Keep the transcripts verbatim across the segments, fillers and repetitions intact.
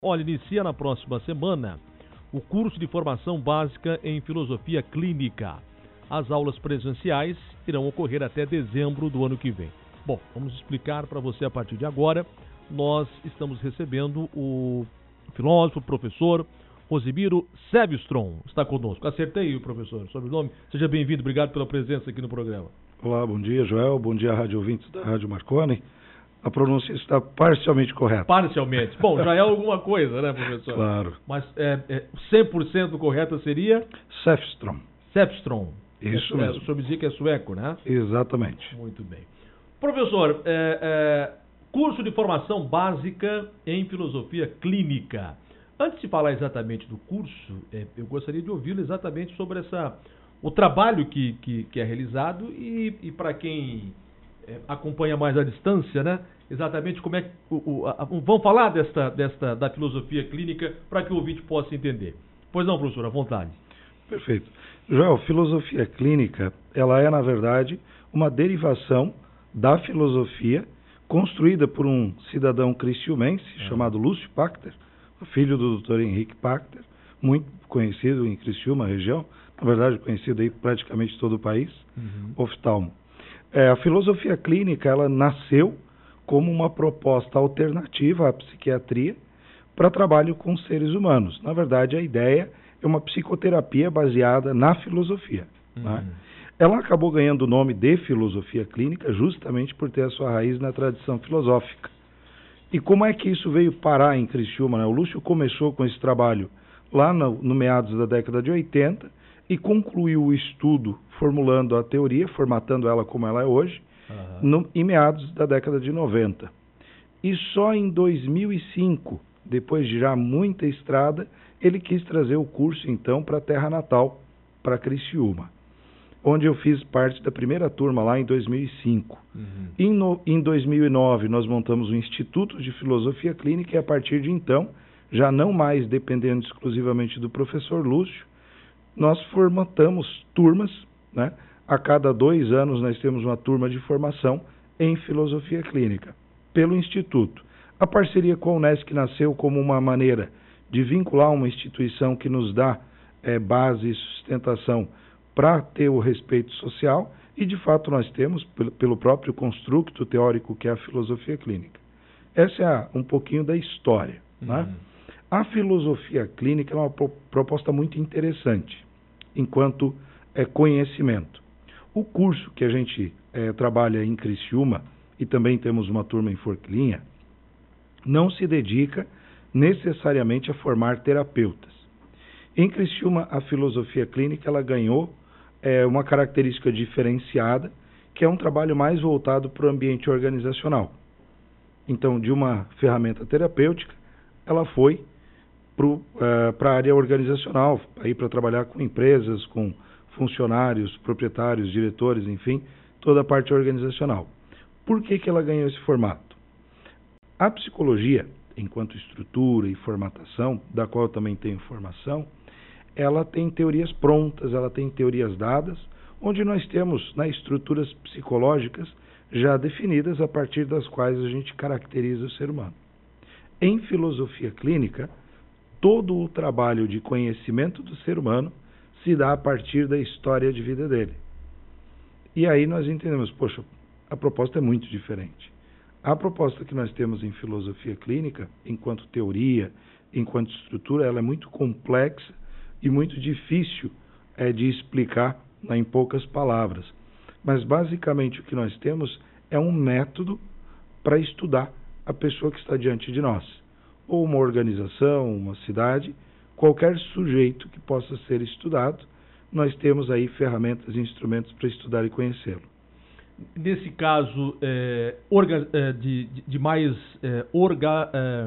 Olha, inicia na próxima semana o curso de formação básica em filosofia clínica. As aulas presenciais irão ocorrer até dezembro do ano que vem. Bom, vamos explicar para você a partir de agora. Nós estamos recebendo o filósofo, professor Rosimiro Sevstrom. Está conosco. Acertei, professor, sobrenome. Seja bem-vindo, obrigado pela presença aqui no programa. Olá, bom dia, Joel. Bom dia, rádio ouvintes da Rádio Marconi. A pronúncia está parcialmente correta. Parcialmente. Bom, já é alguma coisa, né, professor? Claro. Mas é, é, cem por cento correta seria? Sevstrom. Sevstrom. Isso é, mesmo. É, o senhor me dizia que é sueco, né? Exatamente. Muito bem. Professor, é, é, curso de formação básica em filosofia clínica. Antes de falar exatamente do curso, é, eu gostaria de ouvi-lo exatamente sobre essa, o trabalho que, que, que é realizado e, e para quem é, acompanha mais à distância, né? Exatamente como é que... O, o, a, vamos falar desta, desta, da filosofia clínica para que o ouvinte possa entender. Pois não, professor, à vontade. Perfeito. Joel, filosofia clínica, ela é, na verdade, uma derivação da filosofia construída por um cidadão criciumense é. chamado Lúcio Pachter, filho do doutor Henrique Pachter, muito conhecido em Criciúma, região, na verdade conhecido aí praticamente todo o país, uhum. oftalmo. É, a filosofia clínica, ela nasceu como uma proposta alternativa à psiquiatria para trabalho com seres humanos. Na verdade, a ideia é uma psicoterapia baseada na filosofia. Uhum. Né? Ela acabou ganhando o nome de filosofia clínica justamente por ter a sua raiz na tradição filosófica. E como é que isso veio parar em Criciúma? Né? O Lúcio começou com esse trabalho lá no, no meados da década de oitenta e concluiu o estudo formulando a teoria, formatando ela como ela é hoje, uhum. no, em meados da década de noventa. E só em dois mil e cinco, depois de já muita estrada, ele quis trazer o curso, então, para a terra natal, para Criciúma, onde eu fiz parte da primeira turma lá em dois mil e cinco. Uhum. Em, no, em dois mil e nove, nós montamos o Instituto de Filosofia Clínica e, a partir de então, já não mais dependendo exclusivamente do professor Lúcio, nós formatamos turmas, né? A cada dois anos nós temos uma turma de formação em Filosofia Clínica, pelo Instituto. A parceria com a Unesc nasceu como uma maneira de vincular uma instituição que nos dá é, base e sustentação para ter o respeito social, e de fato nós temos, pelo próprio construto teórico que é a filosofia clínica. Essa é a, um pouquinho da história. Uhum. Né? A filosofia clínica é uma pro, proposta muito interessante, enquanto é, conhecimento. O curso que a gente é, trabalha em Criciúma, e também temos uma turma em Forquilinha, não se dedica necessariamente a formar terapeutas. Em Criciúma, a filosofia clínica ela ganhou é, uma característica diferenciada, que é um trabalho mais voltado para o ambiente organizacional. Então, de uma ferramenta terapêutica, ela foi para uh, a área organizacional, aí para trabalhar com empresas, com funcionários, proprietários, diretores, enfim, toda a parte organizacional. Por que que ela ganhou esse formato? A psicologia, enquanto estrutura e formatação, da qual eu também tenho formação, ela tem teorias prontas, ela tem teorias dadas, onde nós temos, né, estruturas psicológicas já definidas a partir das quais a gente caracteriza o ser humano. Em filosofia clínica, todo o trabalho de conhecimento do ser humano se dá a partir da história de vida dele. E aí nós entendemos, poxa, a proposta é muito diferente. A proposta que nós temos em filosofia clínica, enquanto teoria, enquanto estrutura, ela é muito complexa e muito difícil é, de explicar, né, em poucas palavras. Mas basicamente o que nós temos é um método para estudar a pessoa que está diante de nós. Ou uma organização, uma cidade, qualquer sujeito que possa ser estudado, nós temos aí ferramentas e instrumentos para estudar e conhecê-lo. Nesse caso, é, orga, é, de, de mais é, orga, é,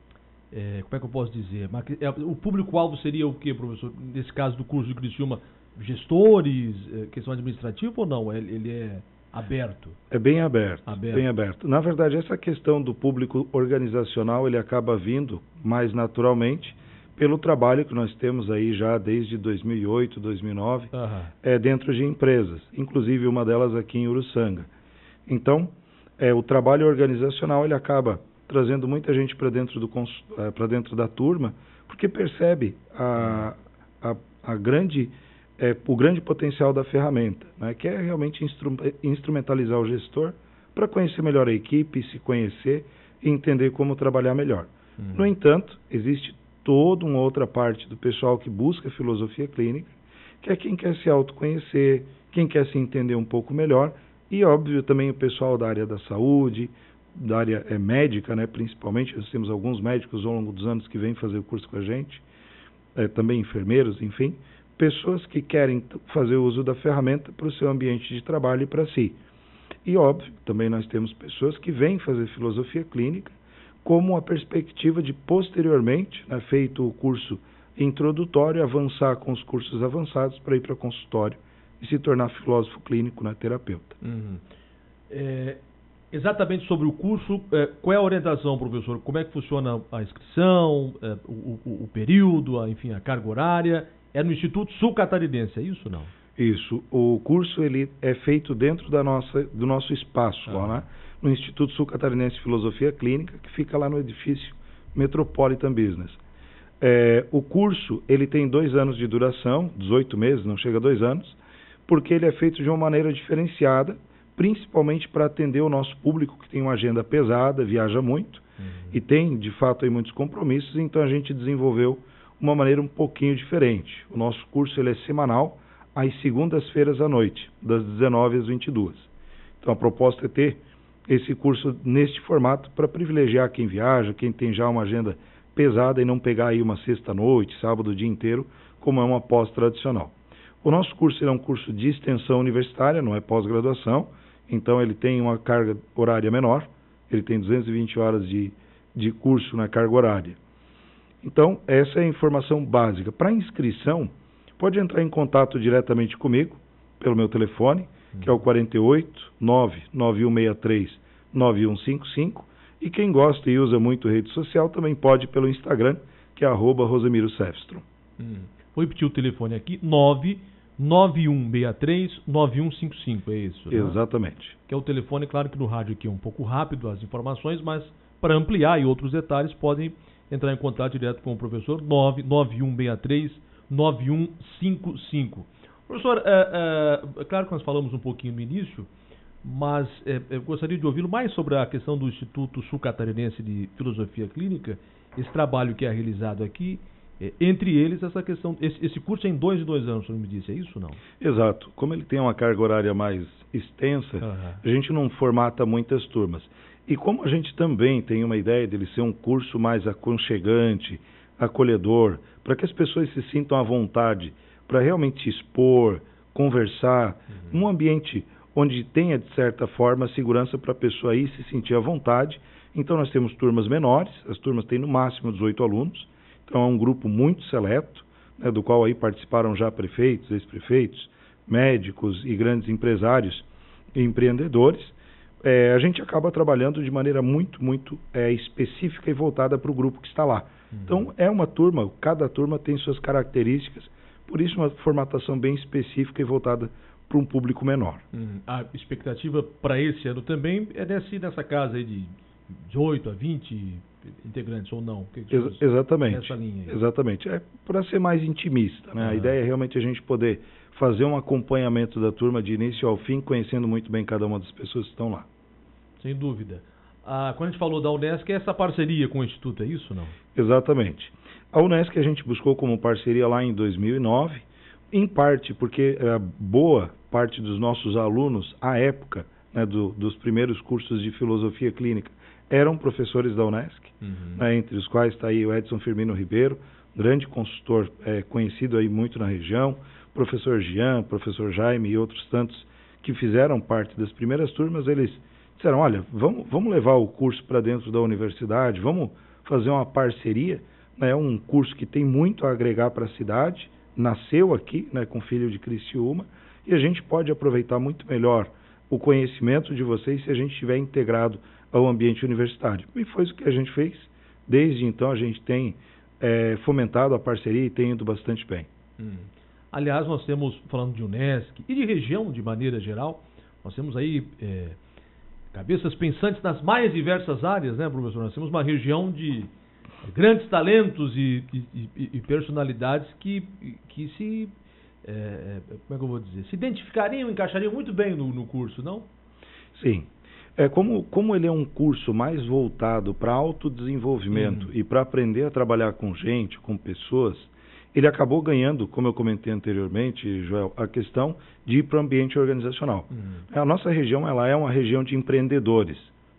é, como é que eu posso dizer? O público-alvo seria o quê, professor? Nesse caso do curso de Criciúma, gestores, é, questão administrativa ou não? Ele, ele é aberto? É bem aberto, aberto, bem aberto. Na verdade, essa questão do público organizacional, ele acaba vindo mais naturalmente pelo trabalho que nós temos aí já desde dois mil e oito, dois mil e nove, uhum. é, dentro de empresas, inclusive uma delas aqui em Uruçanga. Então, é, o trabalho organizacional ele acaba trazendo muita gente para dentro, do, para dentro da turma, porque percebe a, a, a grande, é, o grande potencial da ferramenta, né, que é realmente instru, instrumentalizar o gestor para conhecer melhor a equipe, se conhecer e entender como trabalhar melhor. Uhum. No entanto, existe toda uma outra parte do pessoal que busca filosofia clínica, que é quem quer se autoconhecer, quem quer se entender um pouco melhor, e óbvio também o pessoal da área da saúde, da área é, médica, né, principalmente. Nós temos alguns médicos ao longo dos anos que vêm fazer o curso com a gente, é, também enfermeiros, enfim, pessoas que querem fazer uso da ferramenta para o seu ambiente de trabalho e para si. E óbvio, também nós temos pessoas que vêm fazer filosofia clínica como a perspectiva de posteriormente, né, feito o curso introdutório, avançar com os cursos avançados para ir para consultório e se tornar filósofo clínico, né, terapeuta. Uhum. É, exatamente sobre o curso, é, qual é a orientação, professor? Como é que funciona a inscrição, é, o, o, o período, a, enfim, a carga horária? É no Instituto Sul Catarinense, é isso ou não? Isso. O curso ele é feito dentro da nossa, do nosso espaço, ah. lá, né? No Instituto Sul Catarinense de Filosofia Clínica, que fica lá no edifício Metropolitan Business. É, o curso ele tem dois anos de duração, dezoito meses, não chega a dois anos, porque ele é feito de uma maneira diferenciada, principalmente para atender o nosso público que tem uma agenda pesada, viaja muito, uhum. e tem, de fato, aí, muitos compromissos, então a gente desenvolveu uma maneira um pouquinho diferente. O nosso curso ele é semanal, às segundas-feiras à noite, das dezenove às vinte e duas. Então a proposta é ter esse curso neste formato para privilegiar quem viaja, quem tem já uma agenda pesada e não pegar aí uma sexta-noite, sábado o dia inteiro, como é uma pós-tradicional. O nosso curso é um curso de extensão universitária, não é pós-graduação, então ele tem uma carga horária menor, ele tem duzentas e vinte horas de, de curso na carga horária. Então, essa é a informação básica. Para inscrição, pode entrar em contato diretamente comigo, pelo meu telefone, que é o quarenta e oito, nove nove um seis três, nove um cinco cinco, e quem gosta e usa muito rede social também pode pelo Instagram, que é arroba Rosemiro Sefstrom. Hum. Vou repetir o telefone aqui, nove nove um seis três, nove um cinco cinco, é isso? Né? Exatamente. Que é o telefone, claro que no rádio aqui é um pouco rápido as informações, mas para ampliar e outros detalhes podem entrar em contato direto com o professor, nove nove um seis três, nove um cinco cinco. Professor, é, é, é claro que nós falamos um pouquinho no início, mas é, eu gostaria de ouvi-lo mais sobre a questão do Instituto Sul Catarinense de Filosofia Clínica, esse trabalho que é realizado aqui, é, entre eles essa questão, esse, esse curso é em dois e dois anos, o senhor me disse, é isso ou não? Exato. Como ele tem uma carga horária mais extensa, uhum. a gente não formata muitas turmas. E como a gente também tem uma ideia dele ser um curso mais aconchegante, acolhedor, para que as pessoas se sintam à vontade para realmente expor, conversar, uhum. um ambiente onde tenha, de certa forma, segurança para a pessoa aí se sentir à vontade. Então, nós temos turmas menores, as turmas têm no máximo dezoito alunos, então é um grupo muito seleto, né, do qual aí participaram já prefeitos, ex-prefeitos, médicos e grandes empresários e empreendedores. É, a gente acaba trabalhando de maneira muito, muito é, específica e voltada para o grupo que está lá. Uhum. Então, é uma turma, cada turma tem suas características, por isso uma formatação bem específica e voltada para um público menor. Uhum. A expectativa para esse ano também é desse, nessa casa aí de, de oito a vinte integrantes, ou não? Que que Ex exatamente. Nessa linha aí? Exatamente. É para ser mais intimista, né? Uhum. A ideia é realmente a gente poder fazer um acompanhamento da turma de início ao fim, conhecendo muito bem cada uma das pessoas que estão lá. Sem dúvida. Ah, quando a gente falou da Unesc, é essa parceria com o Instituto, é isso ou não? Exatamente. A Unesc a gente buscou como parceria lá em dois mil e nove, em parte porque a boa parte dos nossos alunos, à época, né, do, dos primeiros cursos de filosofia clínica, eram professores da Unesc, uhum. né, entre os quais está aí o Edson Firmino Ribeiro, grande consultor é, conhecido aí muito na região, professor Jean, professor Jaime e outros tantos que fizeram parte das primeiras turmas. Eles disseram, olha, vamos, vamos levar o curso para dentro da universidade, vamos fazer uma parceria. É um curso que tem muito a agregar para a cidade, nasceu aqui, né, com o filho de Criciúma, e a gente pode aproveitar muito melhor o conhecimento de vocês se a gente estiver integrado ao ambiente universitário. E foi isso que a gente fez. Desde então a gente tem é, fomentado a parceria e tem ido bastante bem. Hum. Aliás, nós temos, falando de Unesc e de região de maneira geral, nós temos aí é, cabeças pensantes nas mais diversas áreas, né, professor? Nós temos uma região de grandes talentos e, e, e, e personalidades que, que se, é, como é que eu vou dizer, se identificariam, encaixariam muito bem no, no curso, não? Sim. É, como, como ele é um curso mais voltado para autodesenvolvimento uhum. e para aprender a trabalhar com gente, com pessoas, ele acabou ganhando, como eu comentei anteriormente, Joel, a questão de ir para o ambiente organizacional. Uhum. A nossa região ela é uma região de empreendedores.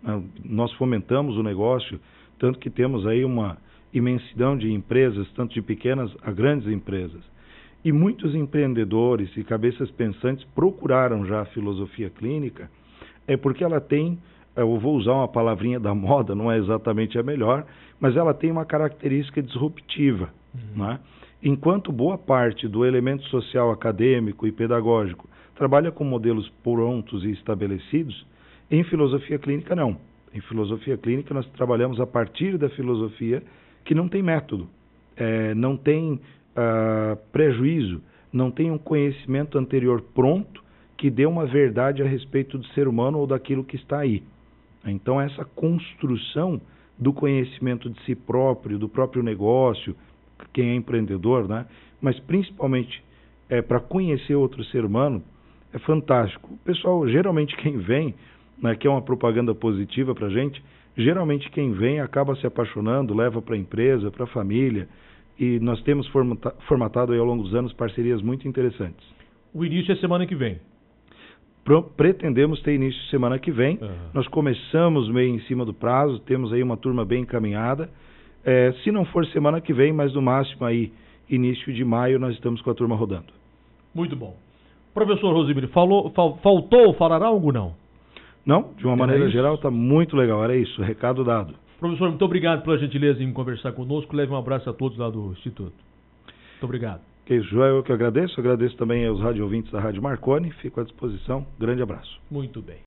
Nós fomentamos o negócio, tanto que temos aí uma imensidão de empresas, tanto de pequenas a grandes empresas. E muitos empreendedores e cabeças pensantes procuraram já a filosofia clínica, é porque ela tem, eu vou usar uma palavrinha da moda, não é exatamente a melhor, mas ela tem uma característica disruptiva, uhum. né? Enquanto boa parte do elemento social, acadêmico e pedagógico trabalha com modelos prontos e estabelecidos, em filosofia clínica não. Em filosofia clínica nós trabalhamos a partir da filosofia que não tem método, é, não tem uh, prejuízo, não tem um conhecimento anterior pronto que dê uma verdade a respeito do ser humano ou daquilo que está aí. Então essa construção do conhecimento de si próprio, do próprio negócio, quem é empreendedor, né? Mas principalmente é, para conhecer outro ser humano, é fantástico. O pessoal, geralmente quem vem, né, que é uma propaganda positiva para a gente, geralmente quem vem acaba se apaixonando, leva para a empresa, para a família, e nós temos formata, formatado aí ao longo dos anos parcerias muito interessantes. O início é semana que vem. Pro, pretendemos ter início semana que vem. Uhum. Nós começamos meio em cima do prazo, temos aí uma turma bem encaminhada. É, se não for semana que vem, mas no máximo aí, início de maio, nós estamos com a turma rodando. Muito bom. Professor Rosimiro, falou, fal, faltou falar algo, não? Não, de uma Era maneira isso? geral está muito legal, era isso, recado dado. Professor, muito obrigado pela gentileza em conversar conosco, leve um abraço a todos lá do Instituto. Muito obrigado. Que isso, Joel, eu que agradeço, agradeço também aos rádio ouvintes da Rádio Marconi, fico à disposição, grande abraço. Muito bem.